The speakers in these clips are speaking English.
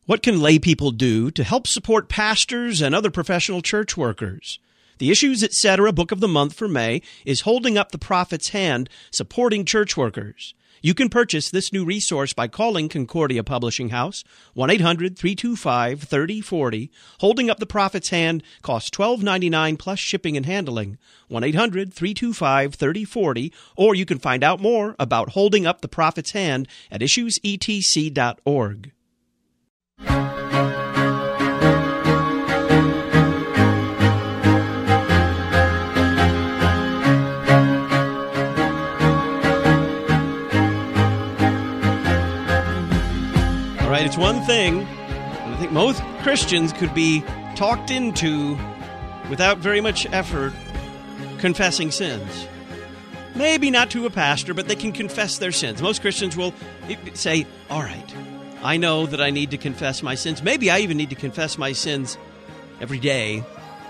What can lay people do to help support pastors and other professional church workers? The Issues Etc. Book of the Month for May is Holding Up the Prophet's Hand, Supporting Church Workers. You can purchase this new resource by calling Concordia Publishing House, 1-800-325-3040. Holding Up the Prophet's Hand costs $12.99 plus shipping and handling, 1-800-325-3040, or you can find out more about Holding Up the Prophet's Hand at issuesetc.org. All right, it's one thing, and I think most Christians could be talked into, without very much effort, confessing sins. Maybe not to a pastor, but they can confess their sins. Most Christians will say, all right, I know that I need to confess my sins. Maybe I even need to confess my sins every day.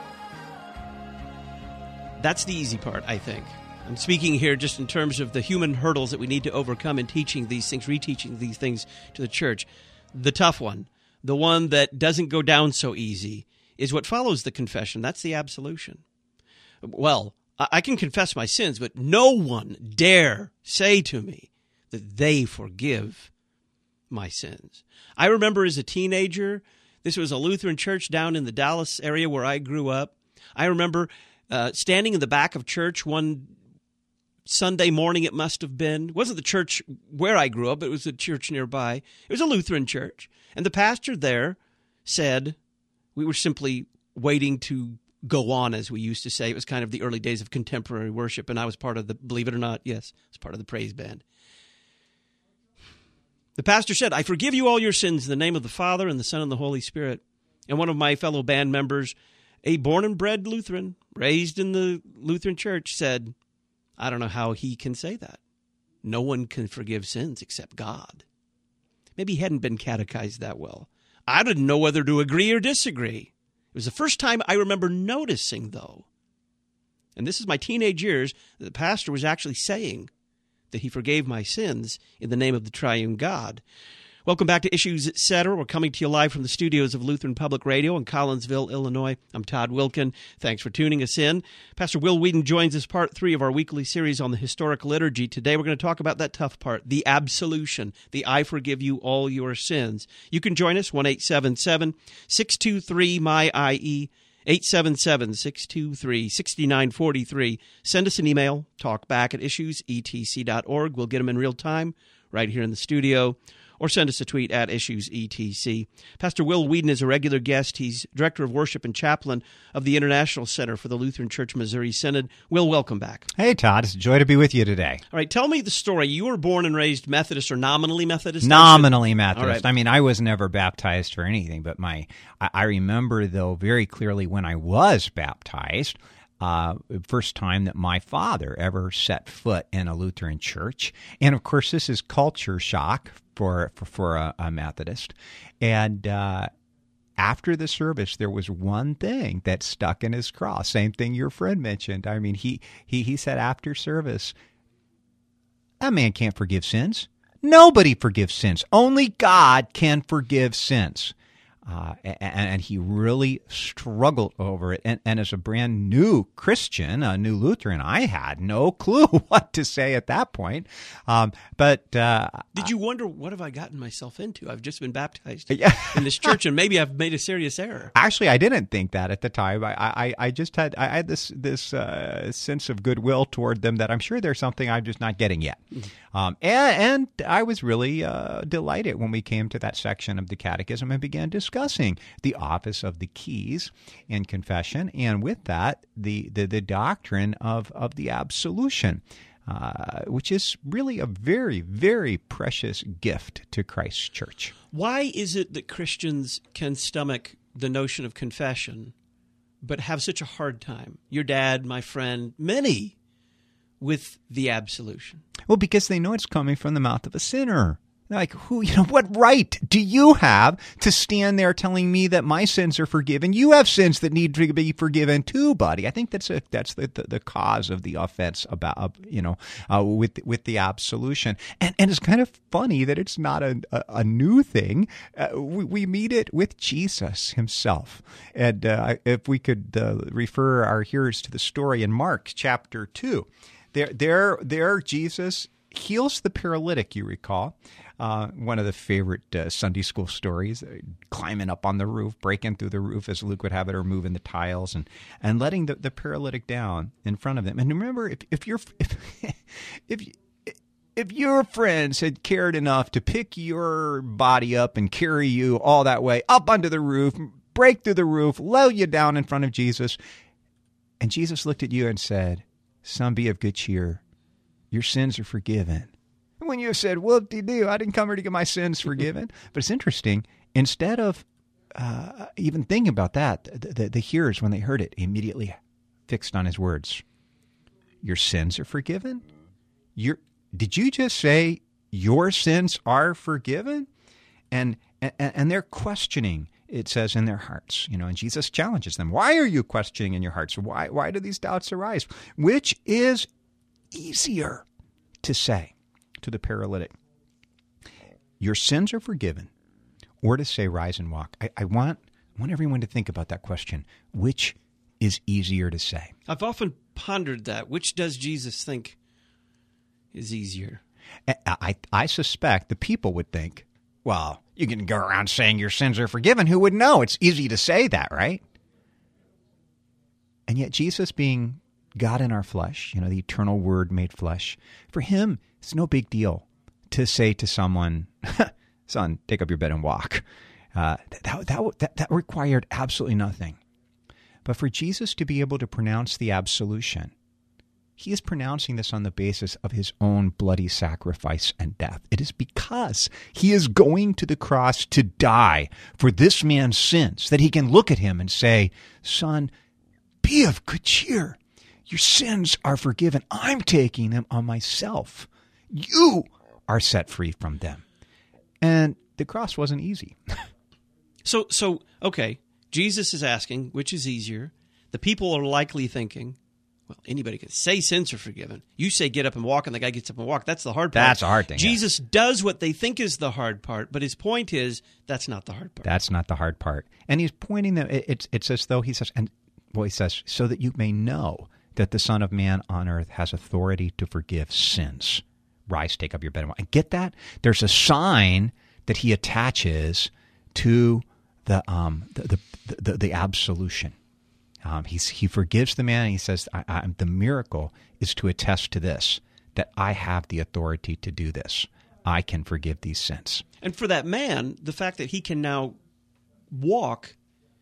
That's the easy part, I think. I'm speaking here just in terms of the human hurdles that we need to overcome in teaching these things, reteaching these things to the church. The tough one, the one that doesn't go down so easy, is what follows the confession. That's the absolution. Well, I can confess my sins, but no one dare say to me that they forgive my sins. I remember as a teenager, this was a Lutheran church down in the Dallas area where I grew up. I remember standing in the back of church one Sunday morning, it must have been. It wasn't the church where I grew up, it was a church nearby. It was a Lutheran church. And the pastor there said, we were simply waiting to go on, as we used to say. It was kind of the early days of contemporary worship, and I was part of the, believe it or not, yes, I was part of the praise band. The pastor said, I forgive you all your sins in the name of the Father and the Son and the Holy Spirit. And one of my fellow band members, a born and bred Lutheran, raised in the Lutheran church, said, I don't know how he can say that. No one can forgive sins except God. Maybe he hadn't been catechized that well. I didn't know whether to agree or disagree. It was the first time I remember noticing, though, and this is my teenage years, that the pastor was actually saying that he forgave my sins in the name of the triune God. Welcome back to Issues Etc. We're coming to you live from the studios of Lutheran Public Radio in Collinsville, Illinois. I'm Todd Wilkin. Thanks for tuning us in. Pastor Will Weedon joins us part 3 of our weekly series on the historic liturgy. Today we're going to talk about that tough part, the absolution, the I forgive you all your sins. You can join us, 1-877-623-MY-IE, 877-623-6943. Send us an email, talkback at issuesetc.org. We'll get them in real time right here in the studio. Or send us a tweet at IssuesETC. Pastor Will Weedon is a regular guest. He's Director of Worship and Chaplain of the International Center for the Lutheran Church Missouri Synod. Will, welcome back. Hey, Todd. It's a joy to be with you today. All right, tell me the story. You were born and raised Methodist or nominally Methodist? Nominally Methodist. Right. I mean, I was never baptized or anything, but I remember, though, very clearly when I was baptized, first time that my father ever set foot in a Lutheran church. And, of course, this is culture shock for a Methodist. And after the service, there was one thing that stuck in his craw. Same thing your friend mentioned. I mean, he said after service, that man can't forgive sins. Nobody forgives sins. Only God can forgive sins. And he really struggled over it. And as a brand new Christian, a new Lutheran, I had no clue what to say at that point. But did you wonder, what have I gotten myself into? I've just been baptized in this church, and maybe I've made a serious error. Actually, I didn't think that at the time. I just had this sense of goodwill toward them that I'm sure there's something I'm just not getting yet. And I was really delighted when we came to that section of the Catechism and began discussing the office of the keys in confession, and with that, the doctrine of the absolution, which is really a very, very precious gift to Christ's church. Why is it that Christians can stomach the notion of confession, but have such a hard time? Your dad, my friend, many, with the absolution. Well, because they know it's coming from the mouth of a sinner. Like, what right do you have to stand there telling me that my sins are forgiven? You have sins that need to be forgiven too, buddy. I think that's the cause of the offense about, with the absolution. And it's kind of funny that it's not a new thing. We meet it with Jesus himself. And if we could refer our hearers to the story in Mark chapter 2, there Jesus heals the paralytic, you recall. One of the favorite Sunday school stories, climbing up on the roof, breaking through the roof as Luke would have it, or moving the tiles, and letting the paralytic down in front of them. And remember, if your friends had cared enough to pick your body up and carry you all that way up onto the roof, break through the roof, lower you down in front of Jesus, and Jesus looked at you and said, "Son, be of good cheer. Your sins are forgiven." When you said, "Whoop-de-doo, I didn't come here to get my sins forgiven." But it's interesting, instead of even thinking about that, the hearers, when they heard it, immediately fixed on his words. Your sins are forgiven? Did you just say your sins are forgiven? And they're questioning, it says, in their hearts. And Jesus challenges them. Why are you questioning in your hearts? Why do these doubts arise? Which is easier to say to the paralytic, your sins are forgiven, or to say, rise and walk? I want everyone to think about that question. Which is easier to say? I've often pondered that. Which does Jesus think is easier? I suspect the people would think, well, you can go around saying your sins are forgiven. Who would know? It's easy to say that, right? And yet Jesus, being God in our flesh, the eternal Word made flesh, for him, it's no big deal to say to someone, "Son, take up your bed and walk." That required absolutely nothing. But for Jesus to be able to pronounce the absolution, he is pronouncing this on the basis of his own bloody sacrifice and death. It is because he is going to the cross to die for this man's sins that he can look at him and say, "Son, be of good cheer. Your sins are forgiven. I'm taking them on myself. You are set free from them." And the cross wasn't easy. So okay, Jesus is asking, which is easier? The people are likely thinking, well, anybody can say sins are forgiven. You say get up and walk, and the guy gets up and walk. That's the hard part. That's a hard thing. Jesus does what they think is the hard part, but his point is that's not the hard part. That's not the hard part. And he's pointing them. It's as though he says, so that you may know that the Son of Man on earth has authority to forgive sins. Rise, take up your bed and walk. And get that? There's a sign that he attaches to the absolution. He forgives the man, and he says, the miracle is to attest to this, that I have the authority to do this. I can forgive these sins. And for that man, the fact that he can now walk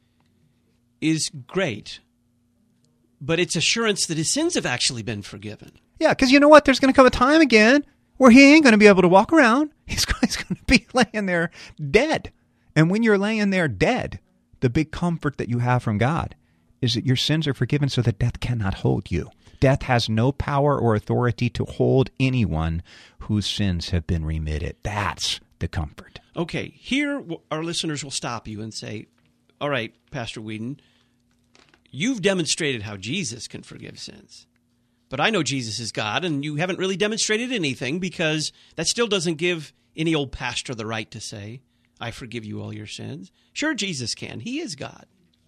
is great. But it's assurance that his sins have actually been forgiven. Yeah, because you know what? There's going to come a time again where he ain't going to be able to walk around. He's going to be laying there dead. And when you're laying there dead, the big comfort that you have from God is that your sins are forgiven so that death cannot hold you. Death has no power or authority to hold anyone whose sins have been remitted. That's the comfort. Okay, here our listeners will stop you and say, all right, Pastor Whedon, you've demonstrated how Jesus can forgive sins. But I know Jesus is God, and you haven't really demonstrated anything, because that still doesn't give any old pastor the right to say, I forgive you all your sins. Sure, Jesus can. He is God.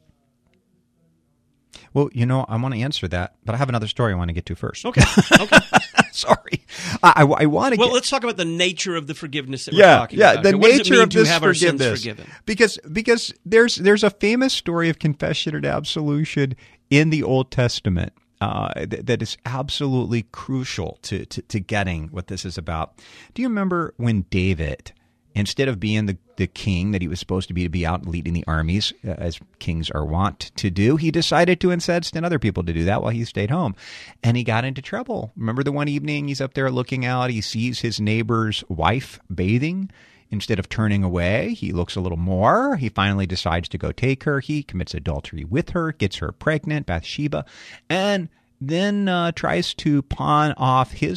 Well, I want to answer that, but I have another story I want to get to first. Okay. Sorry. I want to Well, let's talk about the nature of the forgiveness that we're talking about. The what nature of this have forgiveness. Our sins forgiven? Because there's a famous story of confession and absolution in the Old Testament that is absolutely crucial to getting what this is about. Do you remember when David, instead of being the king that he was supposed to be out leading the armies, as kings are wont to do, he decided to instead send other people to do that while he stayed home. And he got into trouble. Remember the one evening he's up there looking out, he sees his neighbor's wife bathing. Instead of turning away, he looks a little more. He finally decides to go take her. He commits adultery with her, gets her pregnant, Bathsheba, and then tries to pawn off his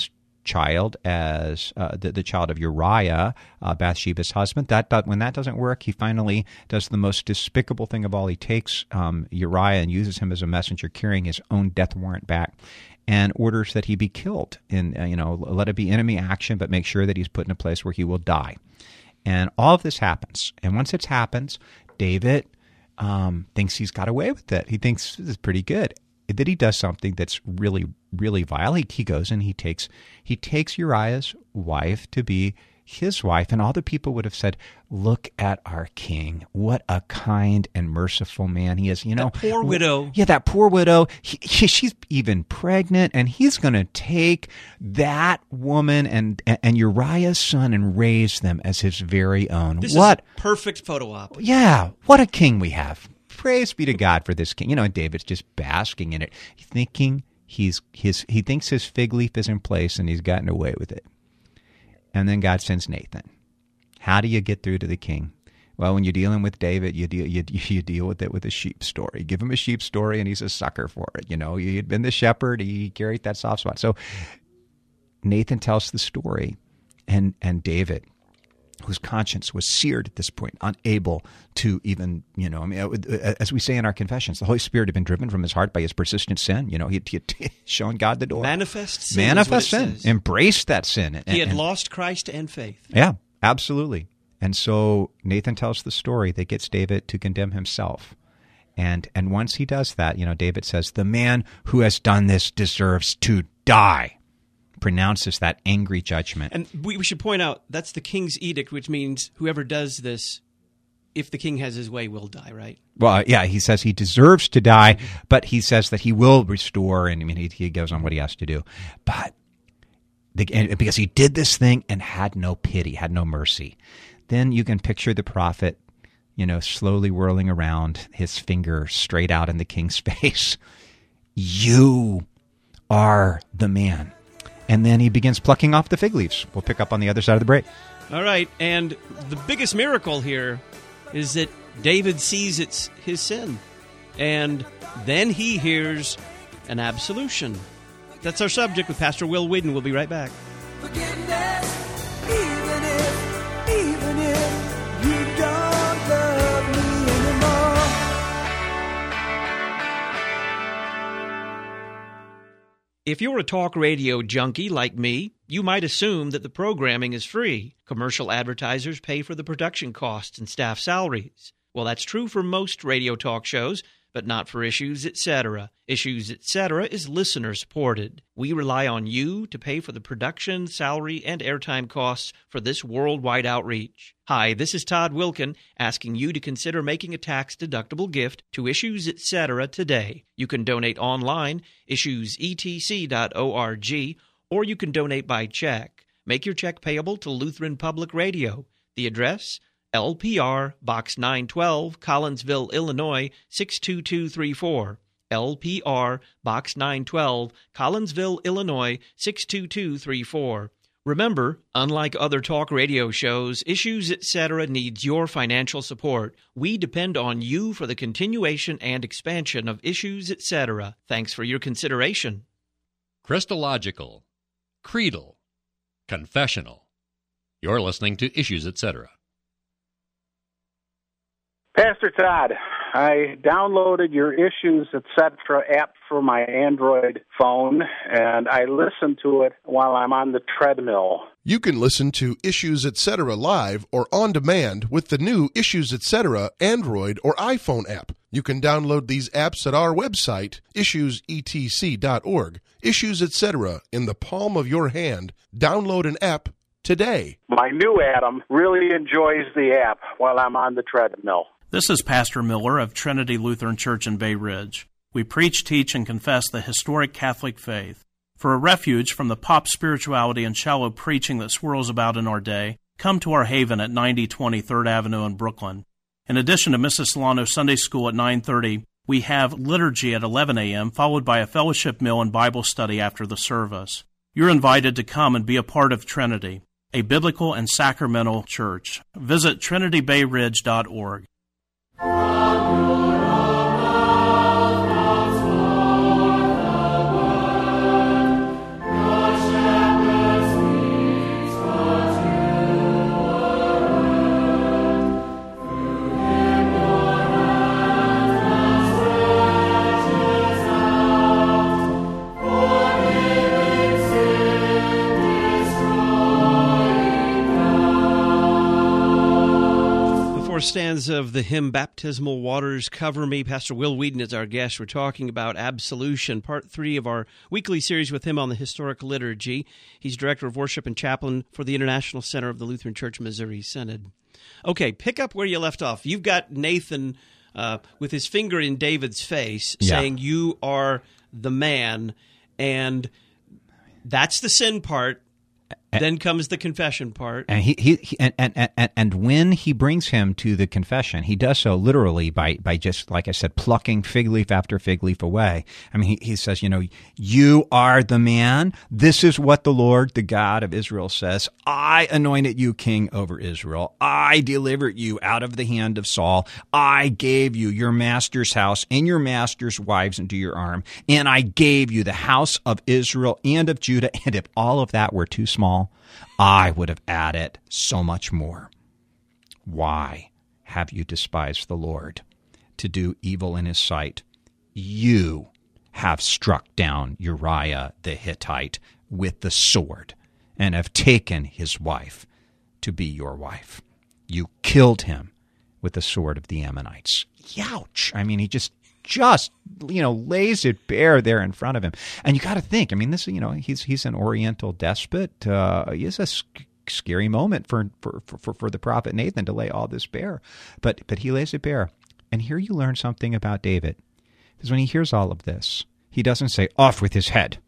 child as the child of Uriah, Bathsheba's husband. When that doesn't work, he finally does the most despicable thing of all. He takes Uriah and uses him as a messenger, carrying his own death warrant back, and orders that he be killed. Let it be enemy action, but make sure that he's put in a place where he will die. And all of this happens. And once it happens, David thinks he's got away with it. He thinks this is pretty good. That he does something that's really, really vile. He goes and he takes Uriah's wife to be his wife, and all the people would have said, "Look at our king! What a kind and merciful man he is." That poor widow. Yeah, that poor widow. She's even pregnant, and he's going to take that woman and Uriah's son and raise them as his very own. This is a perfect photo op. Yeah, what a king we have. Praise be to God for this king. And David's just basking in it, thinking he thinks his fig leaf is in place and he's gotten away with it. And then God sends Nathan. How do you get through to the king? Well, when you're dealing with David, you deal with it with a sheep story. Give him a sheep story, and he's a sucker for it. He'd been the shepherd. He carried that soft spot. So Nathan tells the story, and David, whose conscience was seared at this point, unable to even, as we say in our confessions, the Holy Spirit had been driven from his heart by his persistent sin. He'd shown God the door. Manifest sin. Says. Embraced that sin. He had lost Christ and faith. Yeah, absolutely. And so Nathan tells the story that gets David to condemn himself. And once he does that, David says, "The man who has done this deserves to die." Pronounces that angry judgment. And we should point out, that's the king's edict, which means whoever does this, if the king has his way, will die, right? Well, yeah, he says he deserves to die, but he says that he will restore, and he goes on what he has to do. But because he did this thing and had no pity, had no mercy, then you can picture the prophet, slowly whirling around, his finger straight out in the king's face. You are the man. And then he begins plucking off the fig leaves. We'll pick up on the other side of the break. All right. And the biggest miracle here is that David sees it's his sin. And then he hears an absolution. That's our subject with Pastor Will Whedon. We'll be right back. Forgiveness, even if you don't love me anymore. If you're a talk radio junkie like me, you might assume that the programming is free. Commercial advertisers pay for the production costs and staff salaries. Well, that's true for most radio talk shows, but not for Issues Etc. Issues Etc. is listener-supported. We rely on you to pay for the production, salary, and airtime costs for this worldwide outreach. Hi, this is Todd Wilkin, asking you to consider making a tax-deductible gift to Issues Etc. today. You can donate online, issuesetc.org, or you can donate by check. Make your check payable to Lutheran Public Radio. The address, LPR, Box 912, Collinsville, Illinois, 62234. LPR, Box 912, Collinsville, Illinois, 62234. Remember, unlike other talk radio shows, Issues Etc. needs your financial support. We depend on you for the continuation and expansion of Issues Etc. Thanks for your consideration. Christological, creedal, confessional. You're listening to Issues Etc. Pastor Todd, I downloaded your Issues Etc. app for my Android phone, and I listen to it while I'm on the treadmill. You can listen to Issues Etc. live or on demand with the new Issues Etc. Android or iPhone app. You can download these apps at our website, issuesetc.org. Issues Etc. in the palm of your hand. Download an app today. My new Adam really enjoys the app while I'm on the treadmill. This is Pastor Miller of Trinity Lutheran Church in Bay Ridge. We preach, teach, and confess the historic Catholic faith. For a refuge from the pop spirituality and shallow preaching that swirls about in our day, come to our haven at 9020 3rd Avenue in Brooklyn. In addition to Mrs. Solano's Sunday School at 9:30, we have liturgy at 11 a.m., followed by a fellowship meal and Bible study after the service. You're invited to come and be a part of Trinity, a biblical and sacramental church. Visit trinitybayridge.org. of the hymn Baptismal Waters Cover Me. Pastor Will Wheaton is our guest. We're talking about absolution, part 3 of our weekly series with him on the historic liturgy. He's Director of Worship and Chaplain for the International Center of the Lutheran Church Missouri Synod. Okay, pick up where you left off. You've got Nathan with his finger in David's face saying, you are the man, and that's the sin part. Then comes the confession part, and and when he brings him to the confession, he does so literally by just, like I said, plucking fig leaf after fig leaf away. I mean, he says, you are the man. This is what the Lord, the God of Israel, says. I anointed you king over Israel. I delivered you out of the hand of Saul. I gave you your master's house and your master's wives into your arm, and I gave you the house of Israel and of Judah. And if all of that were too small, I would have added so much more. Why have you despised the Lord to do evil in his sight? You have struck down Uriah the Hittite with the sword and have taken his wife to be your wife. You killed him with the sword of the Ammonites. Youch! I mean, he just lays it bare there in front of him. And you got to think, I mean, this, he's an Oriental despot. It's a scary moment for the prophet Nathan to lay all this bare. But he lays it bare. And here you learn something about David. Because when he hears all of this, he doesn't say, off with his head.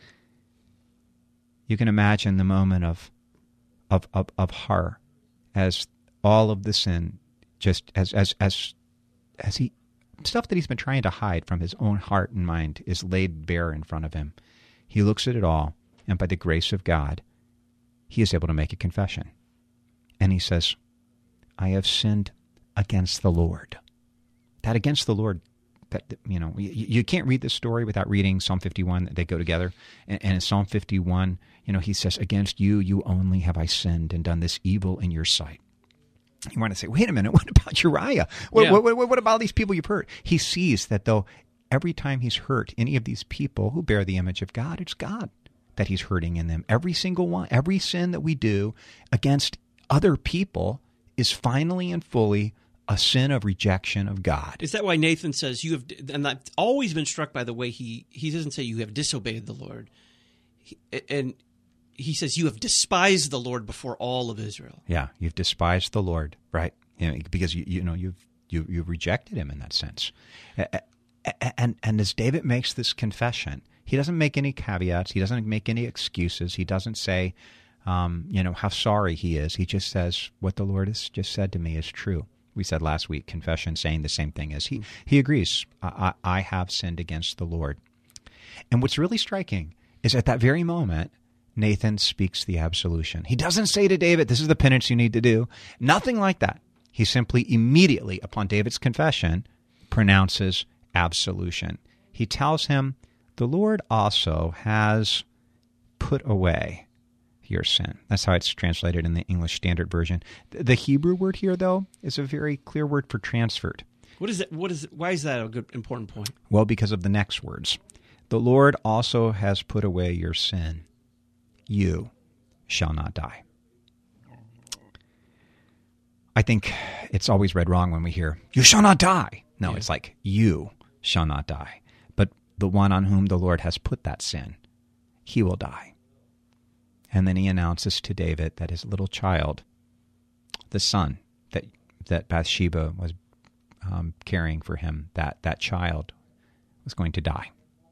You can imagine the moment of horror as all of the sin, just as he, stuff that he's been trying to hide from his own heart and mind, is laid bare in front of him. He looks at it all, and by the grace of God, he is able to make a confession. And he says, I have sinned against the Lord. That against the Lord, you can't read this story without reading Psalm 51. They go together. And in Psalm 51, he says, against you only have I sinned and done this evil in your sight. You want to say, wait a minute, what about Uriah? What about all these people you've hurt? He sees that though every time he's hurt any of these people who bear the image of God, it's God that he's hurting in them. Every single one, every sin that we do against other people is finally and fully a sin of rejection of God. Is that why Nathan says you have, and I've always been struck by the way he doesn't say you have disobeyed the Lord. He says, you have despised the Lord before all of Israel. Yeah, you've despised the Lord, right? Because you've rejected him in that sense. And as David makes this confession, he doesn't make any caveats. He doesn't make any excuses. He doesn't say, how sorry he is. He just says, what the Lord has just said to me is true. We said last week, confession saying the same thing as he agrees. I have sinned against the Lord. And what's really striking is at that very moment, Nathan speaks the absolution. He doesn't say to David, this is the penance you need to do. Nothing like that. He simply immediately, upon David's confession, pronounces absolution. He tells him, the Lord also has put away your sin. That's how it's translated in the English Standard Version. The Hebrew word here, though, is a very clear word for transferred. What is it? Why is that a good, important point? Well, because of the next words. The Lord also has put away your sin. You shall not die. I think it's always read wrong when we hear, you shall not die. No, It's like, you shall not die. But the one on whom the Lord has put that sin, he will die. And then he announces to David that his little child, the son that Bathsheba was carrying for him, that child was going to die.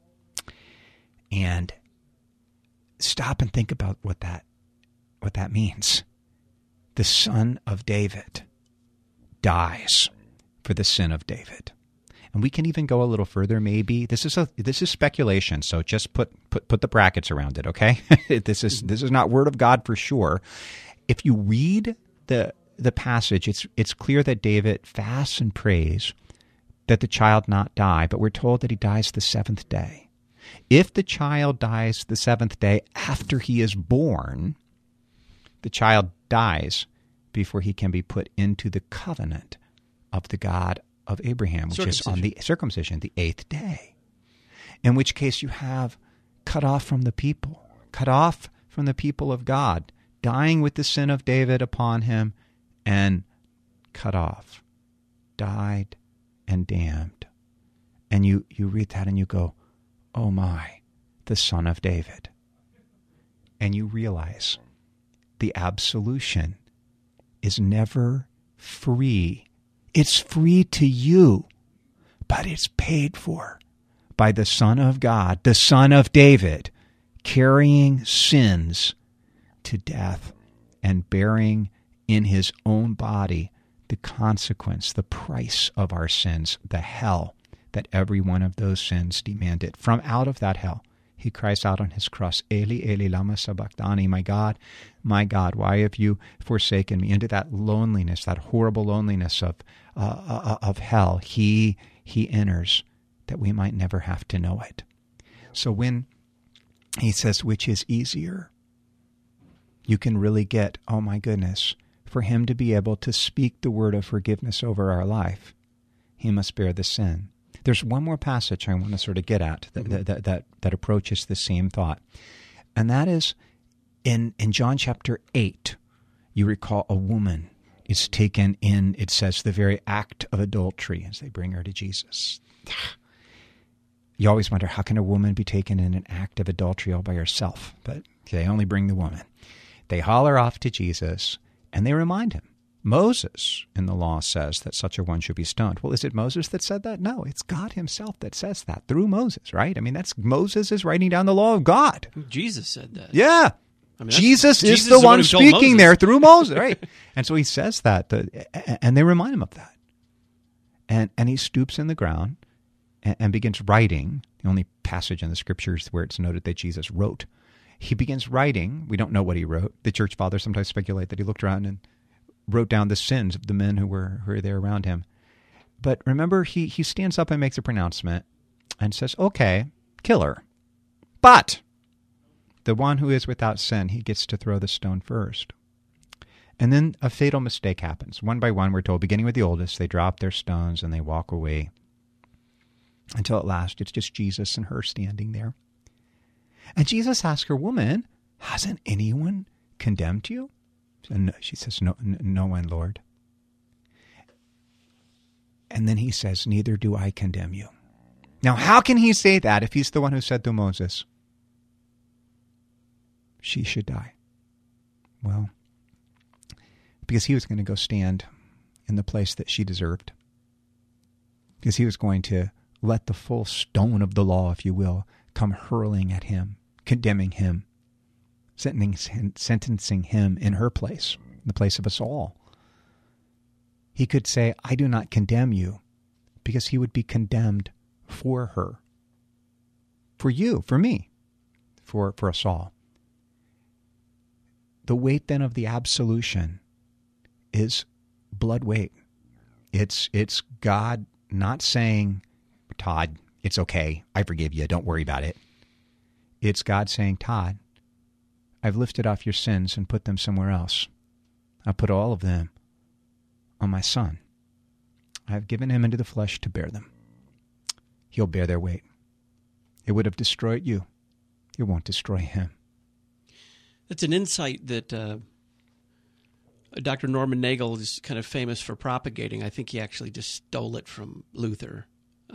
And stop and think about what that means. The son of David dies for the sin of David. And we can even go a little further, maybe. This is speculation, so just put the brackets around it, okay? This is not word of God for sure. If you read the passage, it's clear that David fasts and prays that the child not die, but we're told that he dies the seventh day. If the child dies the seventh day after he is born, the child dies before he can be put into the covenant of the God of Abraham, which is on the circumcision, the eighth day. In which case you have cut off from the people of God, dying with the sin of David upon him, and cut off died and damned. And you read that and you go, oh my, the Son of David. And you realize the absolution is never free. It's free to you, but it's paid for by the Son of God, the Son of David, carrying sins to death and bearing in his own body the consequence, the price of our sins, the hell that every one of those sins demanded. From out of that hell, he cries out on his cross, Eli, Eli, lama sabachthani, my God, why have you forsaken me? Into that loneliness, that horrible loneliness of hell, he enters that we might never have to know it. So when he says, which is easier, you can really get, oh my goodness, for him to be able to speak the word of forgiveness over our life, he must bear the sin. There's one more passage I want to sort of get at that approaches the same thought. And that is in John chapter 8, you recall a woman is taken in, it says, the very act of adultery as they bring her to Jesus. You always wonder, how can a woman be taken in an act of adultery all by herself? But they only bring the woman. They haul her off to Jesus, and they remind him. Moses in the law says that such a one should be stoned. Well, is it Moses that said that? No, it's God himself that says that through Moses, right? I mean, Moses is writing down the law of God. Jesus said that. Yeah. I mean, Jesus is Jesus the is one who told speaking Moses. there through Moses, right? And so he says that, and they remind him of that. And he stoops in the ground and begins writing. The only passage in the scriptures where it's noted that Jesus wrote. He begins writing. We don't know what he wrote. The church fathers sometimes speculate that he looked around and wrote down the sins of the men who were there around him. But remember, he stands up and makes a pronouncement and says, okay, kill her. But the one who is without sin, he gets to throw the stone first. And then a fatal mistake happens. One by one, we're told, beginning with the oldest, they drop their stones and they walk away. Until at last, it's just Jesus and her standing there. And Jesus asks her, woman, hasn't anyone condemned you? And she says, no one, Lord. And then he says, neither do I condemn you. Now, how can he say that if he's the one who said to Moses, she should die? Well, because he was going to go stand in the place that she deserved. Because he was going to let the full stone of the law, if you will, come hurling at him, condemning him, sentencing him in her place, in the place of us all. He could say, I do not condemn you, because he would be condemned for her, for you, for me, for us all. The weight then of the absolution is blood weight. It's God not saying, Todd, it's okay, I forgive you, don't worry about it. It's God saying, Todd, I've lifted off your sins and put them somewhere else. I've put all of them on my Son. I've given him into the flesh to bear them. He'll bear their weight. It would have destroyed you. It won't destroy him. That's an insight that Dr. Norman Nagel is kind of famous for propagating. I think he actually just stole it from Luther.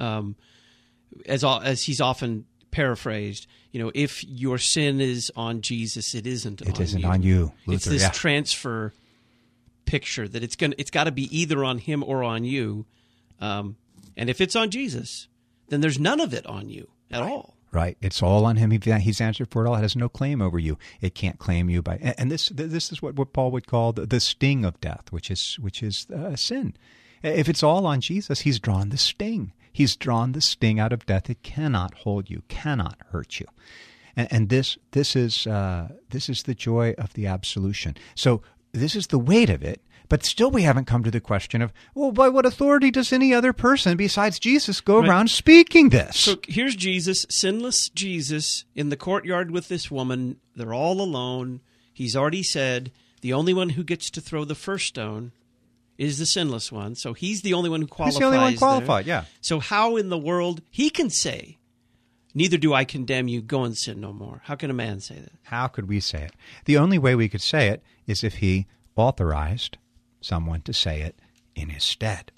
As he's often paraphrased, if your sin is on Jesus, it isn't on you. It isn't on you, Luther. It's this transfer picture that it's got to be either on him or on you. And if it's on Jesus, then there's none of it on you at all. Right. It's all on him. He's answered for it all. It has no claim over you. It can't claim you by. And this is what Paul would call the sting of death, which is sin. If it's all on Jesus, he's drawn the sting. He's drawn the sting out of death. It cannot hold you, cannot hurt you. And this is the joy of the absolution. So this is the weight of it. But still we haven't come to the question of, well, by what authority does any other person besides Jesus go around speaking this? So here's Jesus, sinless Jesus, in the courtyard with this woman. They're all alone. He's already said the only one who gets to throw the first stone is the sinless one. So he's the only one who qualifies. He's the only one qualified, there. yeah. So how in the world he can say, neither do I condemn you, go and sin no more? How can a man say that? How could we say it? The only way we could say it is if he authorized someone to say it in his stead.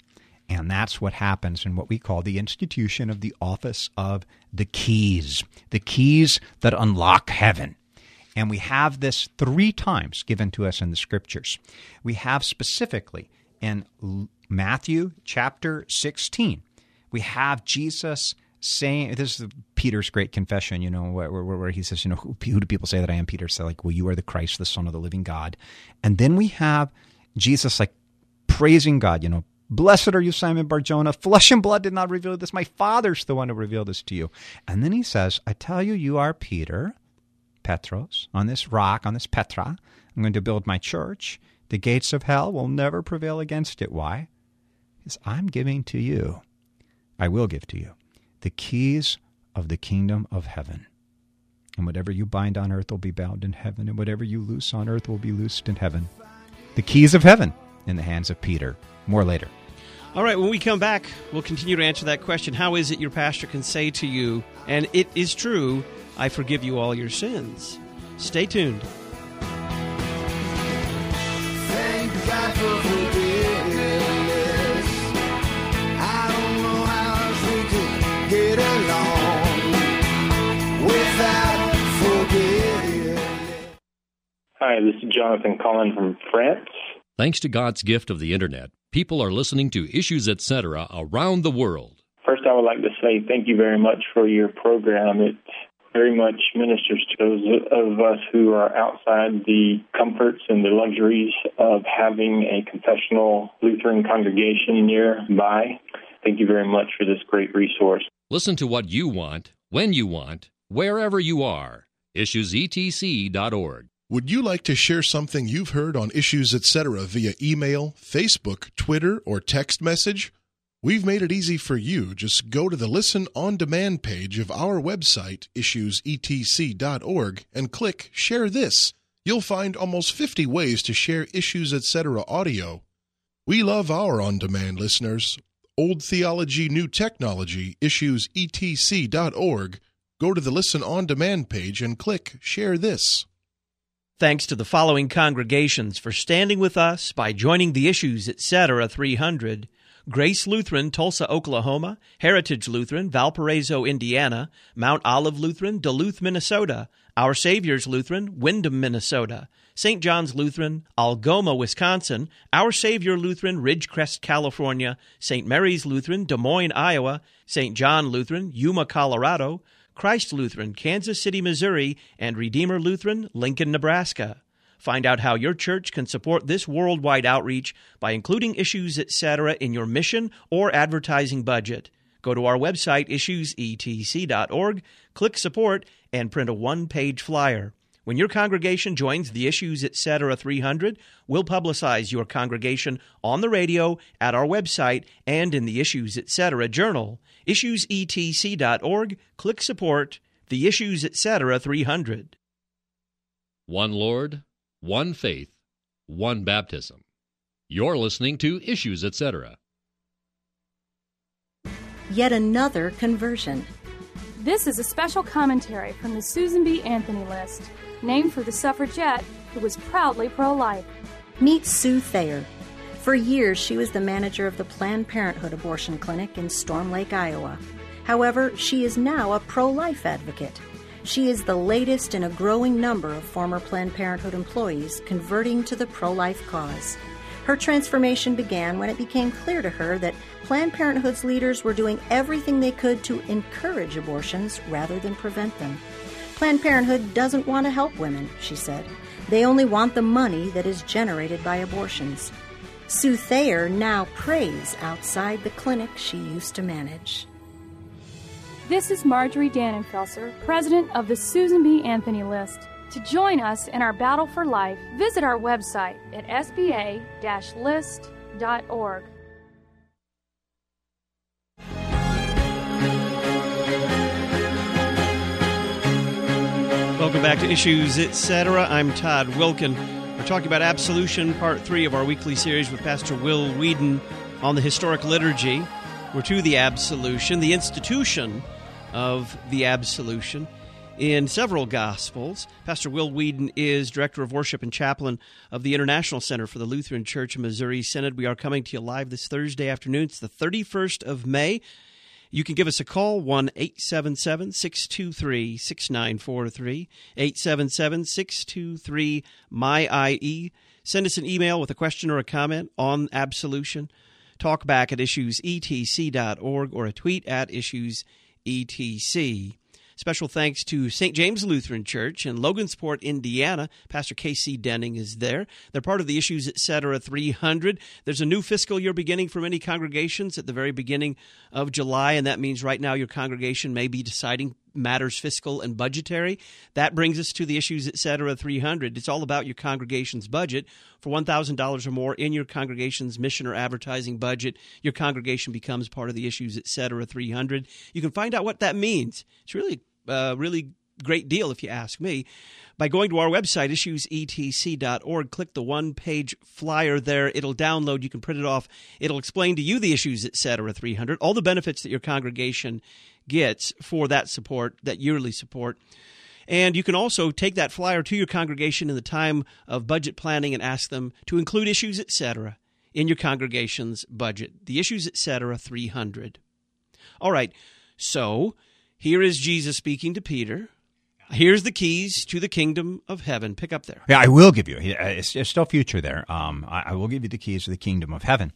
And that's what happens in what we call the institution of the office of the keys that unlock heaven. And we have this 3 times given to us in the Scriptures. We have specifically in Matthew chapter 16, we have Jesus saying, this is Peter's great confession, where he says, who do people say that I am? Peter said, well, you are the Christ, the Son of the living God. And then we have Jesus praising God, blessed are you, Simon Bar-Jonah. Flesh and blood did not reveal this. My Father's the one who revealed this to you. And then he says, I tell you, you are Peter, Petros, on this rock, on this Petra. I'm going to build my church. The gates of hell will never prevail against it. Why? Because I'm giving to you, I will give to you, the keys of the kingdom of heaven. And whatever you bind on earth will be bound in heaven, and whatever you loose on earth will be loosed in heaven. The keys of heaven in the hands of Peter. More later. All right, when we come back, we'll continue to answer that question. How is it your pastor can say to you, and it is true, I forgive you all your sins? Stay tuned. Thank God for forgiveness. I don't know how else we could get along without forgiveness. Hi, this is Jonathan calling from France. Thanks to God's gift of the Internet, people are listening to Issues Etc. around the world. First, I would like to say thank you very much for your program. It very much ministers to those of us who are outside the comforts and the luxuries of having a confessional Lutheran congregation nearby. Thank you very much for this great resource. Listen to what you want, when you want, wherever you are. IssuesETC.org. Would you like to share something you've heard on Issues Etc. via email, Facebook, Twitter, or text message? We've made it easy for you. Just go to the Listen On Demand page of our website, IssuesETC.org, and click Share This. You'll find almost 50 ways to share Issues Etc. audio. We love our on-demand listeners. Old Theology, New Technology, IssuesETC.org. Go to the Listen On Demand page and click Share This. Thanks to the following congregations for standing with us by joining the Issues Etc. 300. Grace Lutheran, Tulsa, Oklahoma, Heritage Lutheran, Valparaiso, Indiana, Mount Olive Lutheran, Duluth, Minnesota, Our Savior's Lutheran, Windham, Minnesota, St. John's Lutheran, Algoma, Wisconsin, Our Savior Lutheran, Ridgecrest, California, St. Mary's Lutheran, Des Moines, Iowa, St. John Lutheran, Yuma, Colorado, Christ Lutheran, Kansas City, Missouri, and Redeemer Lutheran, Lincoln, Nebraska. Find out how your church can support this worldwide outreach by including Issues Etc. in your mission or advertising budget. Go to our website, issuesetc.org, click Support, and print a one-page flyer. When your congregation joins the Issues Etc. 300, we'll publicize your congregation on the radio, at our website, and in the Issues Etc. journal. IssuesETC.org, click Support, the Issues Etc. 300. One Lord, one faith, one baptism. You're listening to Issues Etc. Yet another conversion. This is a special commentary from the Susan B. Anthony list, named for the suffragette who was proudly pro-life. Meet Sue Thayer. For years, she was the manager of the Planned Parenthood abortion clinic in Storm Lake, Iowa. However, she is now a pro-life advocate. She is the latest in a growing number of former Planned Parenthood employees converting to the pro-life cause. Her transformation began when it became clear to her that Planned Parenthood's leaders were doing everything they could to encourage abortions rather than prevent them. Planned Parenthood doesn't want to help women, she said. They only want the money that is generated by abortions. Sue Thayer now prays outside the clinic she used to manage. This is Marjorie Dannenfelser, president of the Susan B. Anthony list. To join us in our battle for life, visit our website at sba-list.org. Welcome back to Issues Etc. I'm Todd Wilkin. We're talking about Absolution, Part 3 of our weekly series with Pastor Will Whedon on the historic liturgy. We're to the Absolution, the institution of the Absolution. in several Gospels. Pastor Will Whedon is Director of Worship and Chaplain of the International Center for the Lutheran Church in Missouri Synod. We are coming to you live this Thursday afternoon. It's the 31st of May. You can give us a call, 1-877-623-6943, 877-623-MY-IE. Send us an email with a question or a comment on absolution. Talk back at issuesetc.org or a tweet at issuesetc. Special thanks to St. James Lutheran Church in Logansport, Indiana. Pastor K.C. Denning is there. They're part of the Issues Etc. 300. There's a new fiscal year beginning for many congregations at the very beginning of July, and that means right now your congregation may be deciding matters fiscal and budgetary. That brings us to the Issues Etc. 300. It's all about your congregation's budget. For $1,000 or more in your congregation's mission or advertising budget, your congregation becomes part of the Issues Etc. 300. You can find out what that means. It's really great deal if you ask me, by going to our website, issuesetc.org. Click the one-page flyer there. It'll download. You can print it off. It'll explain to you the Issues Etc. 300, all the benefits that your congregation gets for that support, that yearly support. And you can also take that flyer to your congregation in the time of budget planning and ask them to include Issues Etc. in your congregation's budget. The Issues Etc. 300. All right, so here is Jesus speaking to Peter. Here's the keys to the kingdom of heaven. Pick up there. Yeah, I will give you. It's still future there. I will give you the keys to the kingdom of heaven.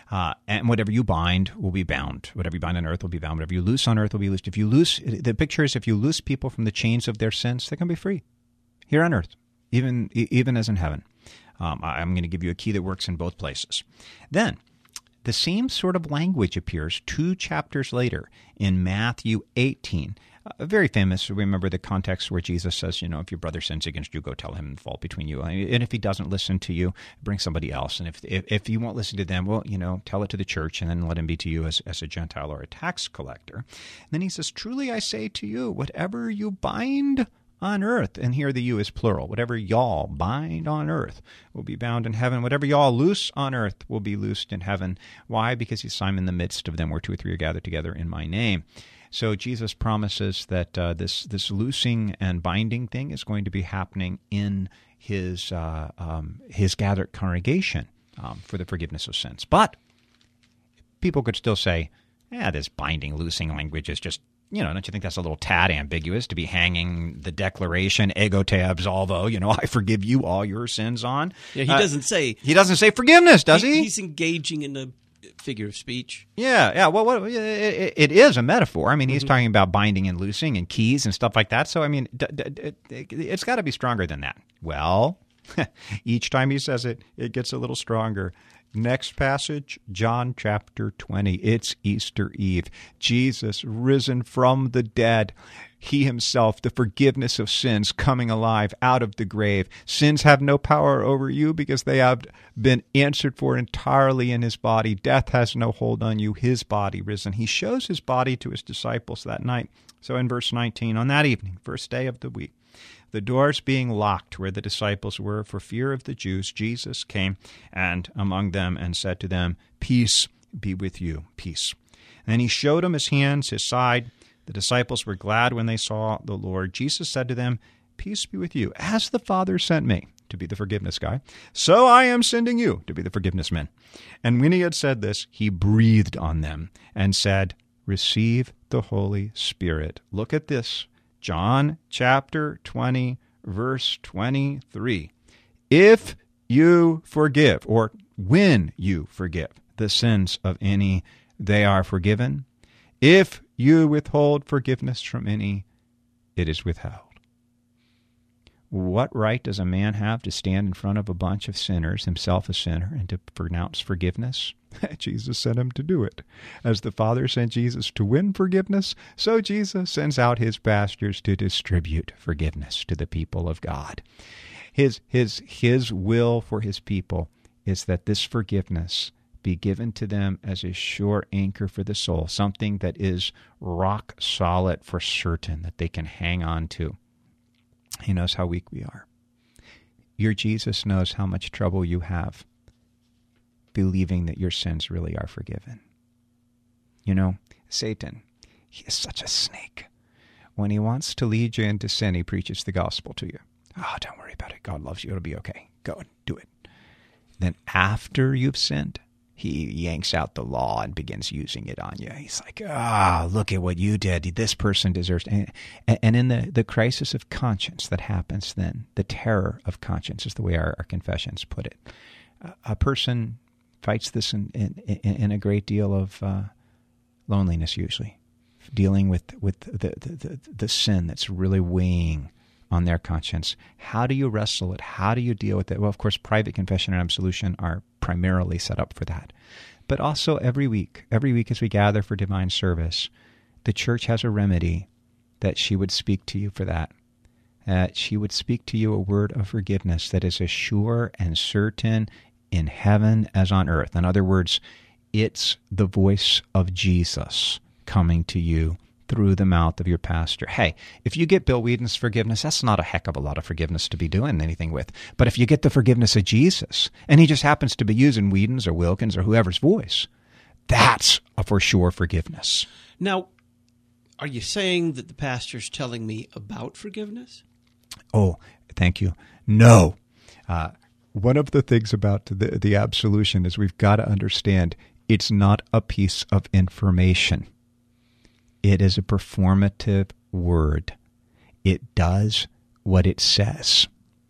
And whatever you bind will be bound. Whatever you bind on earth will be bound. Whatever you loose on earth will be loosed. If you loose, the picture is if you loose people from the chains of their sins, they can be free here on earth, even as in heaven. I'm going to give you a key that works in both places. Then, the same sort of language appears 2 chapters later in Matthew 18. Very famous. Remember the context where Jesus says, if your brother sins against you, go tell him the fault between you. And if he doesn't listen to you, bring somebody else. And if you won't listen to them, well, tell it to the church and then let him be to you as a Gentile or a tax collector. And then he says, truly I say to you, whatever you bind on earth, and here the you is plural, whatever y'all bind on earth will be bound in heaven. Whatever y'all loose on earth will be loosed in heaven. Why? Because I'm in the midst of them where 2 or 3 are gathered together in my name. So Jesus promises that this loosing and binding thing is going to be happening in his gathered congregation for the forgiveness of sins. But people could still say, this binding, loosing language is just, don't you think that's a little tad ambiguous to be hanging the declaration, ego te absolvo, I forgive you all your sins on? Yeah, he doesn't say forgiveness, does he? He's engaging in a figure of speech. Yeah. Well, it is a metaphor. I mean, he's talking about binding and loosing and keys and stuff like that. So, I mean, it's got to be stronger than that. Well, each time he says it, it gets a little stronger. Next passage, John chapter 20. It's Easter Eve. Jesus risen from the dead. He himself, the forgiveness of sins, coming alive out of the grave. Sins have no power over you because they have been answered for entirely in his body. Death has no hold on you. His body risen. He shows his body to his disciples that night. So in verse 19, on that evening, first day of the week, the doors being locked where the disciples were for fear of the Jews, Jesus came and among them and said to them, peace be with you, peace. And then he showed them his hands, his side. The disciples were glad when they saw the Lord. Jesus said to them, peace be with you. As the Father sent me to be the forgiveness guy, so I am sending you to be the forgiveness men. And when he had said this, he breathed on them and said, receive the Holy Spirit. Look at this. John chapter 20, verse 23. If you forgive, or when you forgive the sins of any, they are forgiven. If you withhold forgiveness from any, it is withheld. What right does a man have to stand in front of a bunch of sinners, himself a sinner, and to pronounce forgiveness? Jesus sent him to do it. As the Father sent Jesus to win forgiveness, so Jesus sends out his pastors to distribute forgiveness to the people of God. His will for his people is that this forgiveness be given to them as a sure anchor for the soul, something that is rock solid for certain, that they can hang on to. He knows how weak we are. Your Jesus knows how much trouble you have believing that your sins really are forgiven. Satan, he is such a snake. when he wants to lead you into sin, he preaches the gospel to you. Oh, don't worry about it. God loves you. It'll be okay. Go and do it. Then after you've sinned, he yanks out the law and begins using it on you. He's like, look at what you did. This person deserves. And in the crisis of conscience that happens then, the terror of conscience is the way our confessions put it. A person fights this in a great deal of loneliness, usually, dealing with the sin that's really weighing on their conscience. How do you wrestle it? How do you deal with it? Well, of course, private confession and absolution are primarily set up for that. But also every week as we gather for divine service, the church has a remedy that she would speak to you for that. She would speak to you a word of forgiveness that is as sure and certain in heaven as on earth. In other words, it's the voice of Jesus coming to you through the mouth of your pastor. Hey, if you get Bill Whedon's forgiveness, that's not a heck of a lot of forgiveness to be doing anything with. But if you get the forgiveness of Jesus, and he just happens to be using Whedon's or Wilkins or whoever's voice, that's a for sure forgiveness. Now, are you saying that the pastor's telling me about forgiveness? Oh, thank you. No. One of the things about the absolution is we've got to understand it's not a piece of information. It is a performative word. It does what it says.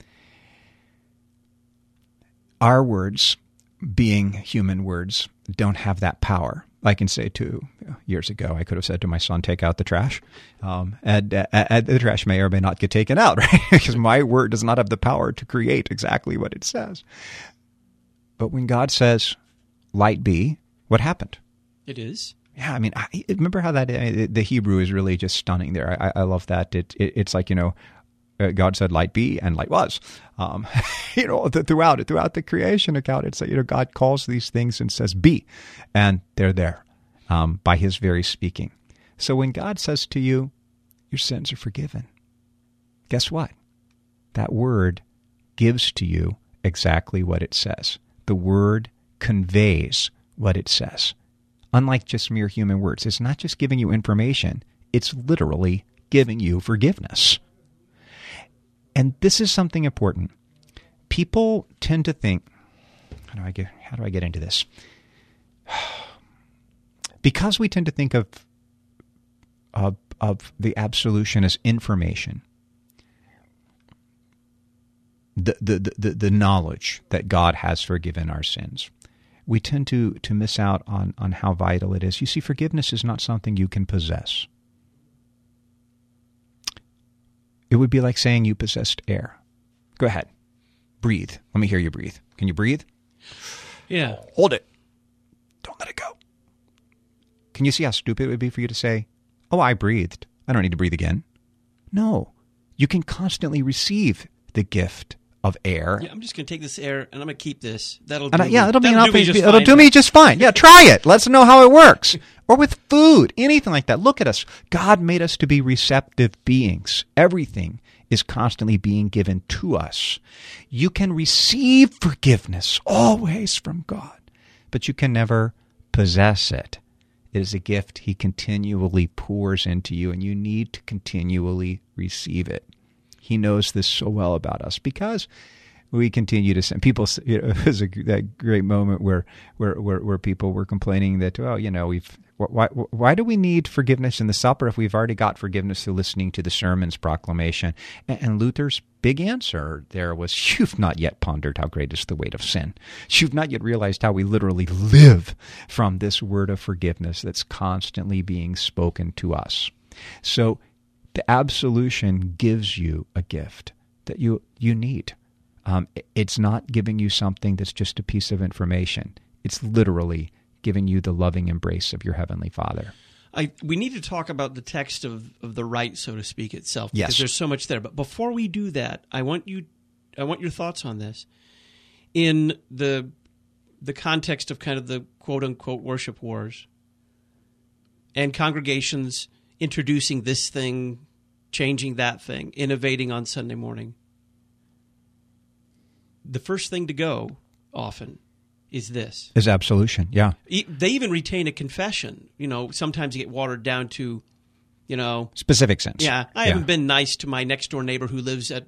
Our words, being human words, don't have that power. I can say years ago, I could have said to my son, take out the trash. And the trash may or may not get taken out, right? Because my word does not have the power to create exactly what it says. But when God says, light be, what happened? It is. Yeah, I mean, remember how the Hebrew is really just stunning there. I love that. It's like, God said, light be, and light was. Throughout the creation account, it's like, God calls these things and says, be, and they're there by his very speaking. So when God says to you, your sins are forgiven, guess what? That word gives to you exactly what it says. The word conveys what it says. Unlike just mere human words, it's not just giving you information, it's literally giving you forgiveness. And this is something important. People tend to think, how do I get into this? Because we tend to think of the absolution as information, the knowledge that God has forgiven our sins, we tend to miss out on how vital it is. You see, forgiveness is not something you can possess. It would be like saying you possessed air. Go ahead. Breathe. Let me hear you breathe. Can you breathe? Yeah. Hold it. Don't let it go. Can you see how stupid it would be for you to say, oh, I breathed. I don't need to breathe again. No. You can constantly receive the gift of air. Yeah, I'm just going to take this air and I'm going to keep this. It'll do me just fine. Yeah, try it. Let's know how it works. Or with food, anything like that. Look at us. God made us to be receptive beings. Everything is constantly being given to us. You can receive forgiveness always from God, but you can never possess it. It is a gift he continually pours into you, and you need to continually receive it. He knows this so well about us because we continue to send people. It was that great moment where people were complaining that, why do we need forgiveness in the supper if we've already got forgiveness through listening to the sermon's proclamation? And Luther's big answer there was, you've not yet pondered how great is the weight of sin. You've not yet realized how we literally live from this word of forgiveness that's constantly being spoken to us. So the absolution gives you a gift that you need. It's not giving you something that's just a piece of information. It's literally giving you the loving embrace of your Heavenly Father. We need to talk about the text of the rite, so to speak, itself, because yes, there's so much there. But before we do that, I want your thoughts on this in the context of kind of the quote-unquote worship wars and congregations introducing this thing, changing that thing, innovating on Sunday morning. The first thing to go often is this. Is absolution, yeah. They even retain a confession. Sometimes you get watered down to Specific sense. Yeah, I haven't been nice to my next-door neighbor who lives at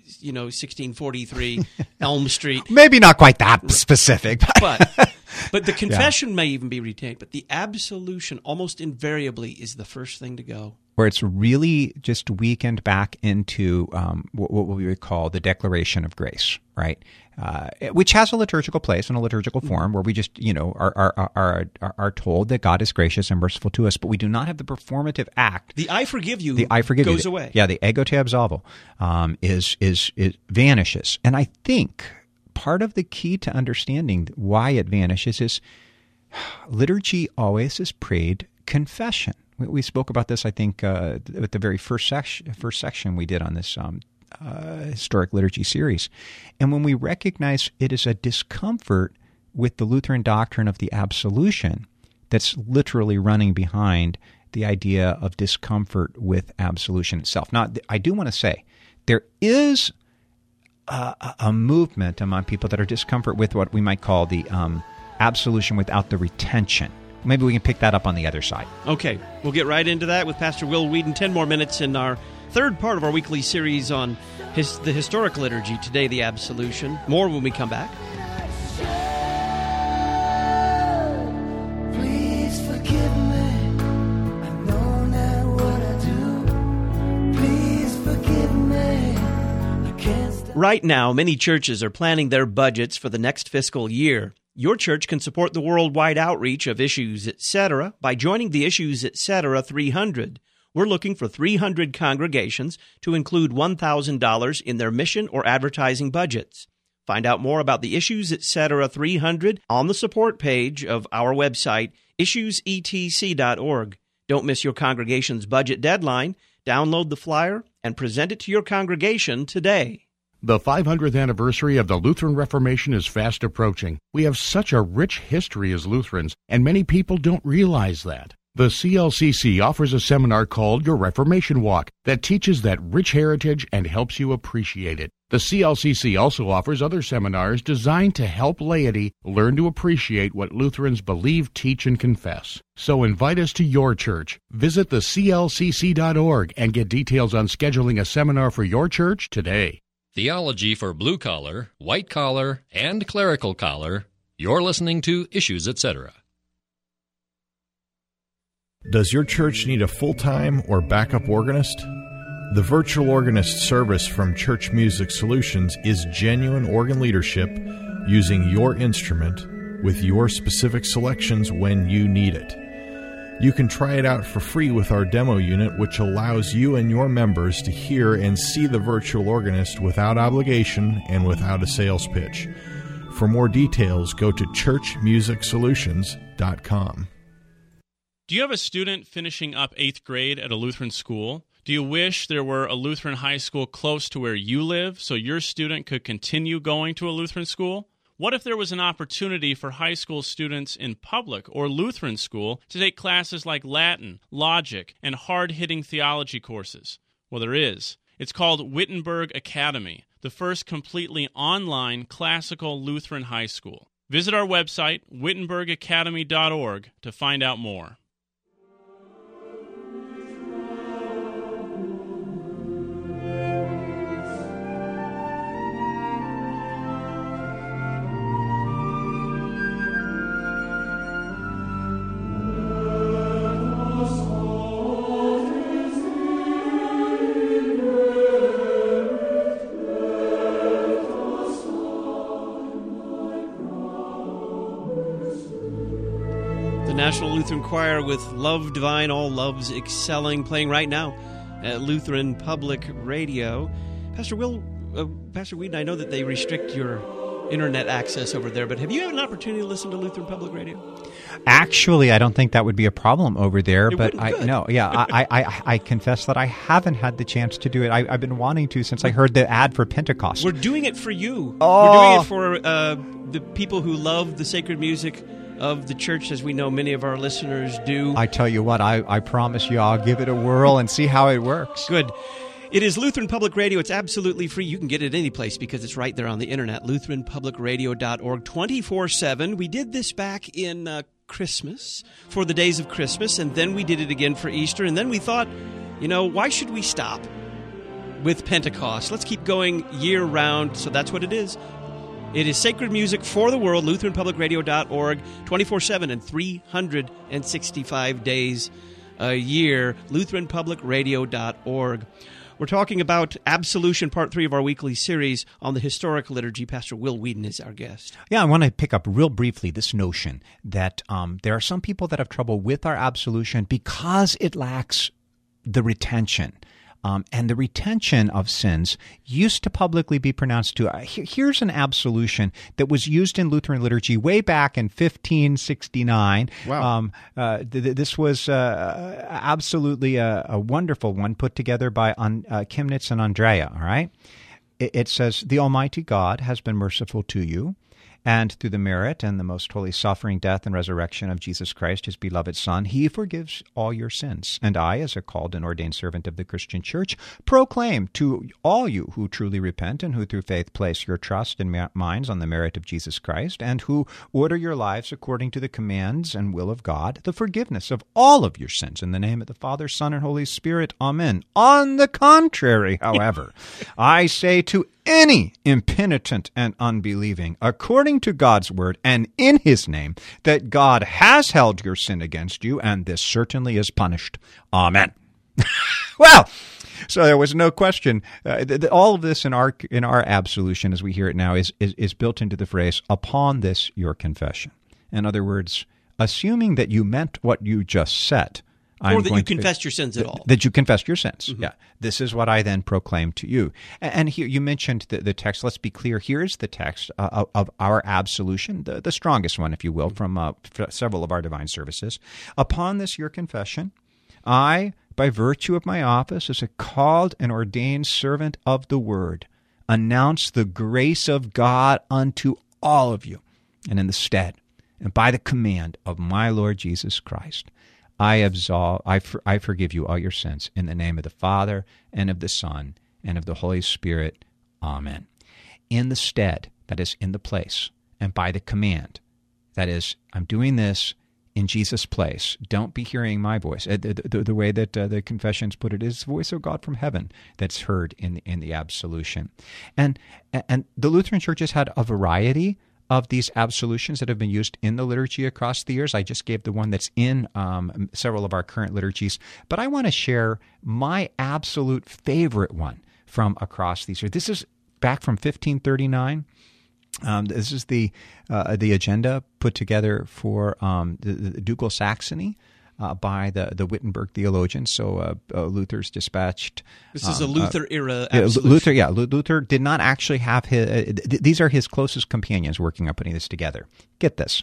1643 Elm Street. Maybe not quite that specific. But the confession may even be retained. But the absolution almost invariably is the first thing to go. Where it's really just weakened back into what we would call the declaration of grace, right? Which has a liturgical place and a liturgical form where we just, are told that God is gracious and merciful to us, but we do not have the performative act. The I forgive you goes away. Yeah, the ego te absolvo is vanishes. And I think part of the key to understanding why it vanishes is liturgy always has prayed confession. We spoke about this, I think, at the very first section we did on this historic liturgy series. And when we recognize it is a discomfort with the Lutheran doctrine of the absolution that's literally running behind the idea of discomfort with absolution itself. Now, I do want to say there is a movement among people that are discomfort with what we might call the absolution without the retention. Maybe we can pick that up on the other side. Okay, we'll get right into that with Pastor Will Whedon. 10 more minutes in our third part of our weekly series on the historic liturgy. Today, the absolution. More when we come back. Please forgive me. I know not what I do. Please forgive me. I can't stop. Right now, many churches are planning their budgets for the next fiscal year. Your church can support the worldwide outreach of Issues Etc. by joining the Issues Etc. 300. We're looking for 300 congregations to include $1,000 in their mission or advertising budgets. Find out more about the Issues Etc. 300 on the support page of our website, issuesetc.org. Don't miss your congregation's budget deadline. Download the flyer and present it to your congregation today. The 500th anniversary of the Lutheran Reformation is fast approaching. We have such a rich history as Lutherans, and many people don't realize that. The CLCC offers a seminar called Your Reformation Walk that teaches that rich heritage and helps you appreciate it. The CLCC also offers other seminars designed to help laity learn to appreciate what Lutherans believe, teach, and confess. So invite us to your church. Visit theclcc.org and get details on scheduling a seminar for your church today. Theology for blue collar, white collar, and clerical collar. You're listening to Issues Etc. Does your church need a full-time or backup organist? The virtual organist service from Church Music Solutions is genuine organ leadership using your instrument with your specific selections when you need it. You can try it out for free with our demo unit, which allows you and your members to hear and see the virtual organist without obligation and without a sales pitch. For more details, go to churchmusicsolutions.com. Do you have a student finishing up 8th grade at a Lutheran school? Do you wish there were a Lutheran high school close to where you live so your student could continue going to a Lutheran school? What if there was an opportunity for high school students in public or Lutheran school to take classes like Latin, logic, and hard-hitting theology courses? Well, there is. It's called Wittenberg Academy, the first completely online classical Lutheran high school. Visit our website, wittenbergacademy.org, to find out more. National Lutheran Choir with Love Divine, All Loves Excelling, playing right now at Lutheran Public Radio. Pastor Whedon, I know that they restrict your internet access over there, but have you had an opportunity to listen to Lutheran Public Radio? Actually, I don't think that would be a problem over there, but I confess that I haven't had the chance to do it. I've been wanting to since I heard the ad for Pentecost. We're doing it for you. Oh. We're doing it for the people who love the sacred music of the church, as we know many of our listeners do. I tell you what, I promise you I'll give it a whirl and see how it works. Good. It is Lutheran Public Radio. It's absolutely free. You can get it any place because it's right there on the internet, lutheranpublicradio.org, 24/7. We did this back in Christmas, for the days of Christmas, and then we did it again for Easter, and then we thought, why should we stop with Pentecost? Let's keep going year-round, so that's what it is. It is sacred music for the world, LutheranPublicRadio.org, 24/7 and 365 days a year, LutheranPublicRadio.org. We're talking about Absolution, Part 3 of our weekly series on the historic liturgy. Pastor Will Whedon is our guest. Yeah, I want to pick up real briefly this notion that there are some people that have trouble with our absolution because it lacks the retention. And the retention of sins used to publicly be pronounced to. Here's an absolution that was used in Lutheran liturgy way back in 1569. Wow. This was absolutely a wonderful one put together by Chemnitz and Andrea, all right? It says, "The Almighty God has been merciful to you, and through the merit and the most holy suffering, death, and resurrection of Jesus Christ, his beloved Son, he forgives all your sins. And I, as a called and ordained servant of the Christian Church, proclaim to all you who truly repent and who through faith place your trust and minds on the merit of Jesus Christ, and who order your lives according to the commands and will of God, the forgiveness of all of your sins in the name of the Father, Son, and Holy Spirit. Amen. On the contrary, however, I say to any impenitent and unbelieving, according to God's word and in his name, that God has held your sin against you, and this certainly is punished. Amen." Well, so there was no question. All of this in our absolution, as we hear it now, is built into the phrase, "Upon this your confession." In other words, assuming that you meant what you just said, or that you confessed your sins at all. That you confessed your sins. Mm-hmm. Yeah. This is what I then proclaim to you. And here you mentioned the text. Let's be clear. Here's the text of our absolution, the strongest one, if you will, from several of our divine services. "Upon this your confession, I, by virtue of my office as a called and ordained servant of the word, announce the grace of God unto all of you, and in the stead and by the command of my Lord Jesus Christ, I forgive you all your sins in the name of the Father and of the Son and of the Holy Spirit. Amen." In the stead, that is in the place, and by the command, that is, I'm doing this in Jesus' place. Don't be hearing my voice. The way that the confessions put it is the voice of God from heaven that's heard in the absolution. And the Lutheran Church has had a variety of these absolutions that have been used in the liturgy across the years. I just gave the one that's in several of our current liturgies, but I want to share my absolute favorite one from across these years. This is back from 1539. This is the agenda put together for the Ducal Saxony by the Wittenberg theologians. So Luther's dispatched. This is a Luther-era absolution. Luther did not actually have his. These are his closest companions working on putting this together. Get this.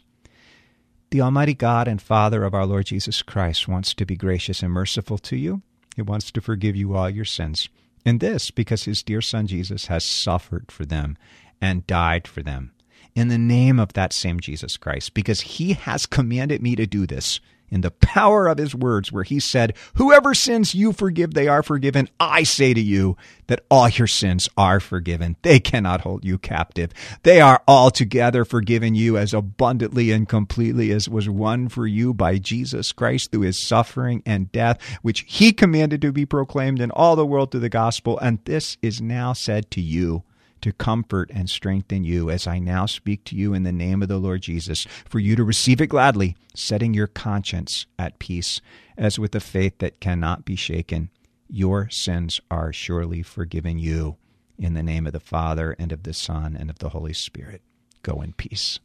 "The Almighty God and Father of our Lord Jesus Christ wants to be gracious and merciful to you. He wants to forgive you all your sins. And this because his dear Son Jesus has suffered for them and died for them. In the name of that same Jesus Christ, because he has commanded me to do this, in the power of his words, where he said, 'Whoever sins you forgive, they are forgiven,' I say to you that all your sins are forgiven. They cannot hold you captive. They are altogether forgiven you as abundantly and completely as was won for you by Jesus Christ through his suffering and death, which he commanded to be proclaimed in all the world through the gospel. And this is now said to you, to comfort and strengthen you, as I now speak to you in the name of the Lord Jesus, for you to receive it gladly, setting your conscience at peace, as with a faith that cannot be shaken. Your sins are surely forgiven you. In the name of the Father, and of the Son, and of the Holy Spirit. Go in peace."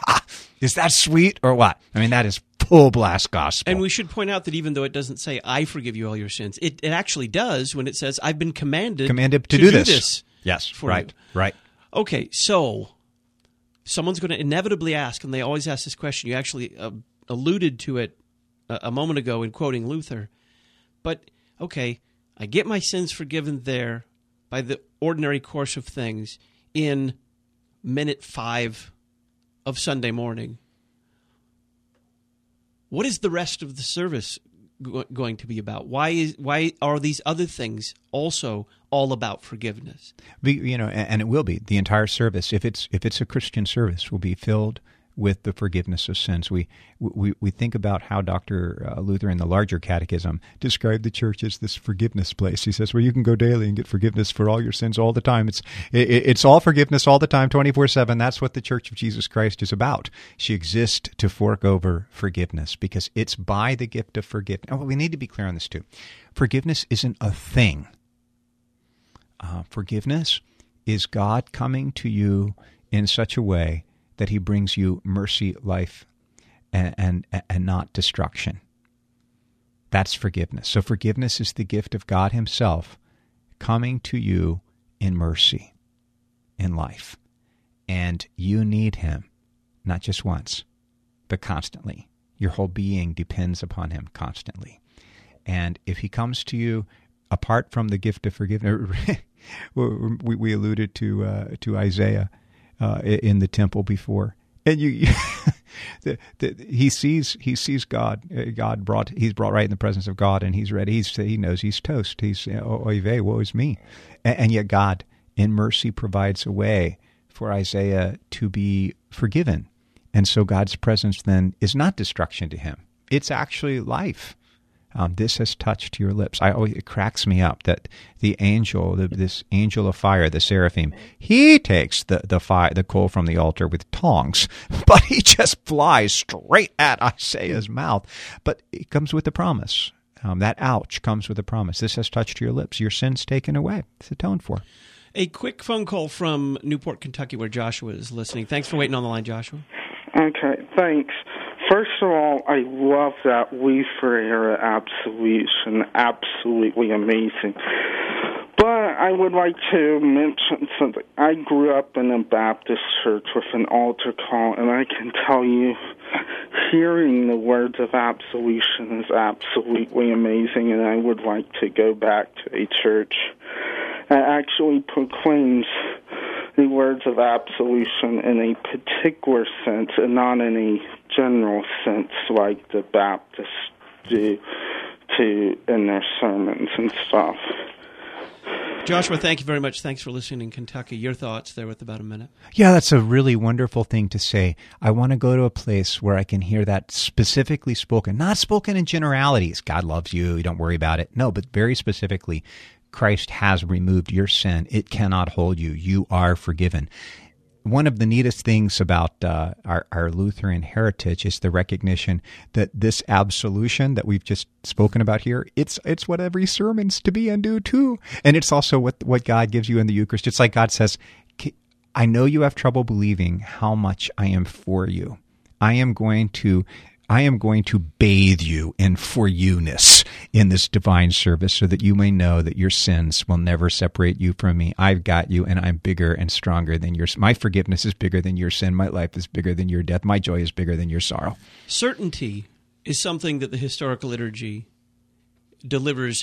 Is that sweet or what? I mean, that is full blast gospel. And we should point out that even though it doesn't say, "I forgive you all your sins," it actually does when it says, "I've been commanded to do this. Yes, right. Okay, so someone's going to inevitably ask, and they always ask this question. You actually alluded to it a moment ago in quoting Luther. But, okay, I get my sins forgiven there by the ordinary course of things in minute 5 of Sunday morning. What is the rest of the service going to be about? Why are these other things also all about forgiveness? And it will be. The entire service, if it's a Christian service, will be filled with the forgiveness of sins. We think about how Dr. Luther in the larger catechism described the church as this forgiveness place. He says, where you can go daily and get forgiveness for all your sins all the time. It's all forgiveness all the time, 24/7. That's what the Church of Jesus Christ is about. She exists to fork over forgiveness because it's by the gift of forgiveness. Oh, we need to be clear on this too. Forgiveness isn't a thing. Forgiveness is God coming to you in such a way that he brings you mercy, life, and not destruction. That's forgiveness. So forgiveness is the gift of God himself coming to you in mercy, in life. And you need him, not just once, but constantly. Your whole being depends upon him constantly. And if he comes to you apart from the gift of forgiveness, we alluded to Isaiah in the temple before, and he sees God. He's brought right in the presence of God, and he's ready. He knows he's toast. He's oy vey, woe is me, and yet God in mercy provides a way for Isaiah to be forgiven, and so God's presence then is not destruction to him; it's actually life. This has touched your lips. It cracks me up that the angel, this angel of fire, the seraphim, he takes the fire, the coal from the altar with tongs, but he just flies straight at Isaiah's mouth. But it comes with a promise. That ouch comes with a promise. This has touched your lips. Your sin's taken away. It's atoned for. A quick phone call from Newport, Kentucky, where Joshua is listening. Thanks for waiting on the line, Joshua. Okay, thanks. First of all, I love that Luther-era absolution. Absolutely amazing. But I would like to mention something. I grew up in a Baptist church with an altar call, and I can tell you, hearing the words of absolution is absolutely amazing, and I would like to go back to a church that actually proclaims the words of absolution in a particular sense and not in a general sense like the Baptists do in their sermons and stuff. Joshua, thank you very much. Thanks for listening in Kentucky. Your thoughts there with about a minute. Yeah, that's a really wonderful thing to say. I want to go to a place where I can hear that specifically spoken, not spoken in generalities. God loves you. Don't worry about it. No, but very specifically, Christ has removed your sin. It cannot hold you. You are forgiven. One of the neatest things about our Lutheran heritage is the recognition that this absolution that we've just spoken about here, it's what every sermon's to be and do too. And it's also what God gives you in the Eucharist. It's like God says, I know you have trouble believing how much I am for you. I am going to bathe you in for you-ness in this divine service so that you may know that your sins will never separate you from me. I've got you, and I'm bigger and stronger than yours. My forgiveness is bigger than your sin. My life is bigger than your death. My joy is bigger than your sorrow. Certainty is something that the historical liturgy delivers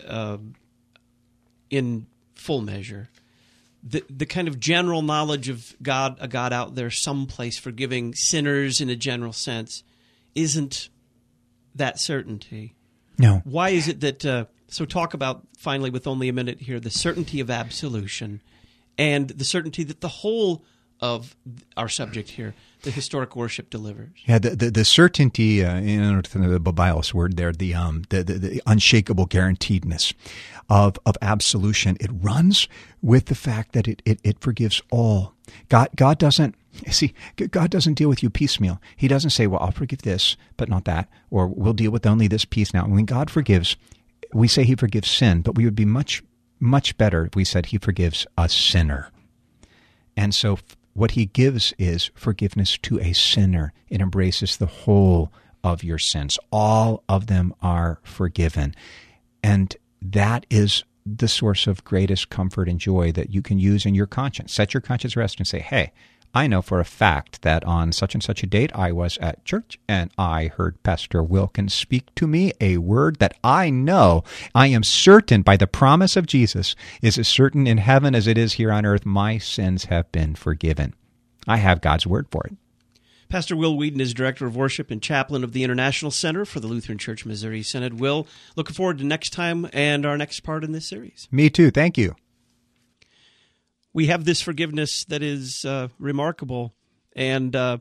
in full measure. The kind of general knowledge of God, a God out there someplace forgiving sinners in a general sense, isn't that certainty. No. Why is it that, so talk about, finally, with only a minute here, the certainty of absolution and the certainty that the whole of our subject here, the historic worship, delivers. Yeah, the certainty, the Bios word there, the unshakable guaranteedness of absolution, it runs with the fact that it forgives all. God doesn't deal with you piecemeal. He doesn't say, well, I'll forgive this, but not that, or we'll deal with only this piece now. When God forgives, we say he forgives sin, but we would be much, much better if we said he forgives a sinner. And so what he gives is forgiveness to a sinner. It embraces the whole of your sins. All of them are forgiven. And that is the source of greatest comfort and joy that you can use in your conscience. Set your conscience rest and say, hey, I know for a fact that on such and such a date I was at church and I heard Pastor Wilkins speak to me a word that I know, I am certain by the promise of Jesus is as certain in heaven as it is here on earth. My sins have been forgiven. I have God's word for it. Pastor Will Wheaton is Director of Worship and Chaplain of the International Center for the Lutheran Church Missouri Synod. Will, looking forward to next time and our next part in this series. Me too. Thank you. We have this forgiveness that is remarkable, and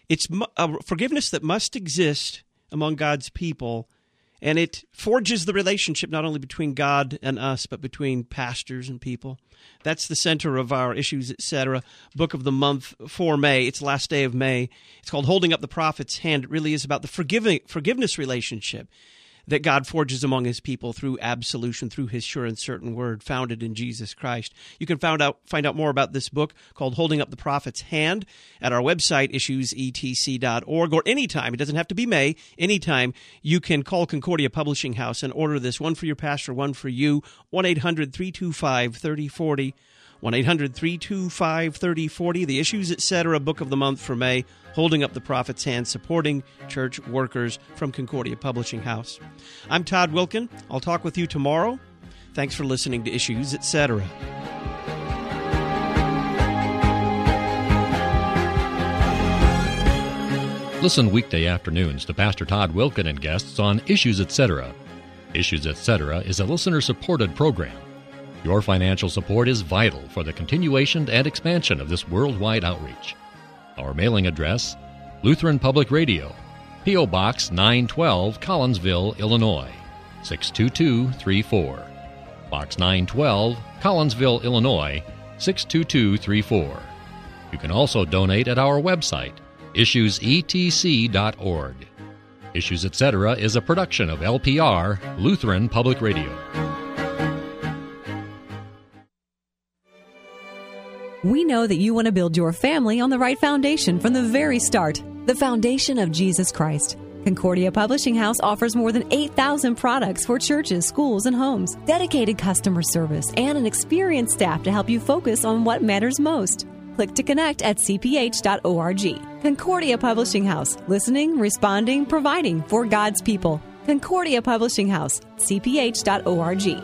It's a forgiveness that must exist among God's people, and it forges the relationship not only between God and us, but between pastors and people. That's the center of our Issues, Etc. book of the month for May. It's the last day of May. It's called Holding Up the Prophet's Hand. It really is about the forgiveness relationship that God forges among his people through absolution, through his sure and certain word founded in Jesus Christ. You can find out more about this book called Holding Up the Prophet's Hand at our website, issuesetc.org, or anytime. It doesn't have to be May. Anytime you can call Concordia Publishing House and order this, one for your pastor, one for you, 1-800-325-3040. 1-800-325-3040, the Issues, Etc. book of the month for May, Holding Up the Prophet's Hand, supporting church workers from Concordia Publishing House. I'm Todd Wilkin. I'll talk with you tomorrow. Thanks for listening to Issues, Etc. Listen weekday afternoons to Pastor Todd Wilkin and guests on Issues, Etc. Issues, Etc. is a listener-supported program. Your financial support is vital for the continuation and expansion of this worldwide outreach. Our mailing address, Lutheran Public Radio, P.O. Box 912, Collinsville, Illinois, 62234. Box 912, Collinsville, Illinois, 62234. You can also donate at our website, issuesetc.org. Issues, Etc. is a production of LPR, Lutheran Public Radio. We know that you want to build your family on the right foundation from the very start, the foundation of Jesus Christ. Concordia Publishing House offers more than 8,000 products for churches, schools, and homes, dedicated customer service, and an experienced staff to help you focus on what matters most. Click to connect at cph.org. Concordia Publishing House, listening, responding, providing for God's people. Concordia Publishing House, cph.org.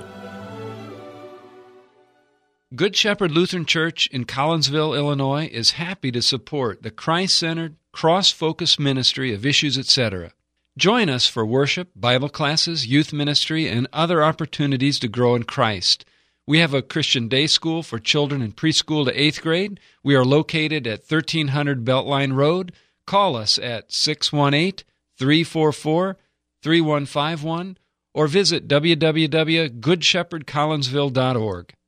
Good Shepherd Lutheran Church in Collinsville, Illinois is happy to support the Christ-centered, cross-focused ministry of Issues, Etc. Join us for worship, Bible classes, youth ministry, and other opportunities to grow in Christ. We have a Christian day school for children in preschool to 8th grade. We are located at 1300 Beltline Road. Call us at 618-344-3151 or visit www.goodshepherdcollinsville.org.